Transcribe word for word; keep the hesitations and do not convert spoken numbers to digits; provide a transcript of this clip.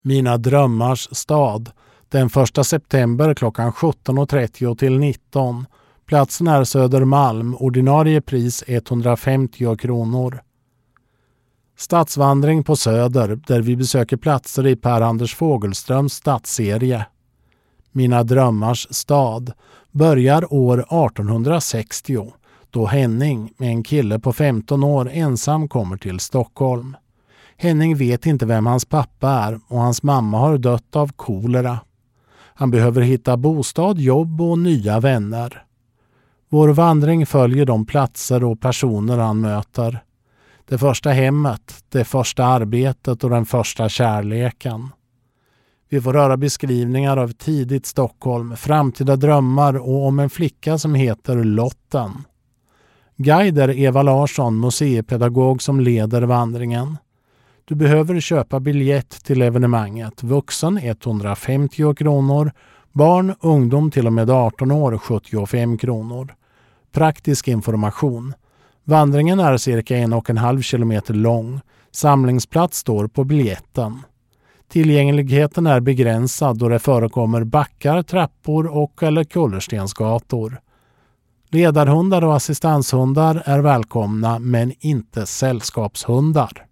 Mina drömmars stad. Den första september klockan sjutton trettio till nitton. Platsen är Södermalm. Ordinarie pris etthundrafemtio kronor. Stadsvandring på Söder där vi besöker platser i Per-Anders Fogelströms stadsserie. Mina drömmars stad börjar år artonhundrasextio då Henning med en kille på femton år ensam kommer till Stockholm. Henning vet inte vem hans pappa är och hans mamma har dött av kolera. Han behöver hitta bostad, jobb och nya vänner. Vår vandring följer de platser och personer han möter. Det första hemmet, det första arbetet och den första kärleken. Vi får höra beskrivningar av tidigt Stockholm, framtida drömmar och om en flicka som heter Lotten. Guider Eva Larsson, museipedagog som leder vandringen. Du behöver köpa biljett till evenemanget. Vuxen etthundrafemtio kronor, barn, ungdom till och med arton år sjuttiofem kronor. Praktisk information. Vandringen är cirka en och en halv kilometer lång. Samlingsplats står på biljetten. Tillgängligheten är begränsad då det förekommer backar, trappor och eller kullerstensgator. Ledarhundar och assistanshundar är välkomna men inte sällskapshundar.